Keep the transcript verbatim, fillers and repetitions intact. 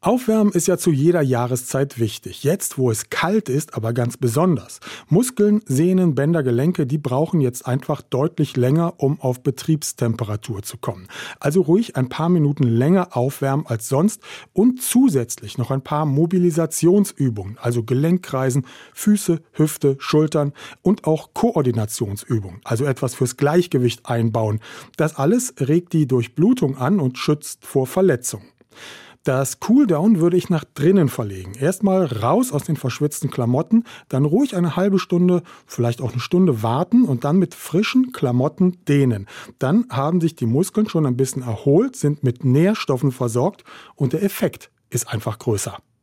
Aufwärmen ist ja zu jeder Jahreszeit wichtig. Jetzt, wo es kalt ist, aber ganz besonders. Muskeln, Sehnen, Bänder, Gelenke, die brauchen jetzt einfach deutlich länger, um auf Betriebstemperatur zu kommen. Also ruhig ein paar Minuten länger aufwärmen als sonst und zusätzlich noch ein paar Mobilisationsübungen, also Gelenkkreisen, Füße, Hüfte, Schultern und auch Koordinationsübungen, also etwas fürs Gleichgewicht einbauen. Das alles regt die Durchblutung an und schützt vor Verletzungen. Das Cooldown würde ich nach drinnen verlegen. Erstmal raus aus den verschwitzten Klamotten, dann ruhig eine halbe Stunde, vielleicht auch eine Stunde warten und dann mit frischen Klamotten dehnen. Dann haben sich die Muskeln schon ein bisschen erholt, sind mit Nährstoffen versorgt und der Effekt ist einfach größer.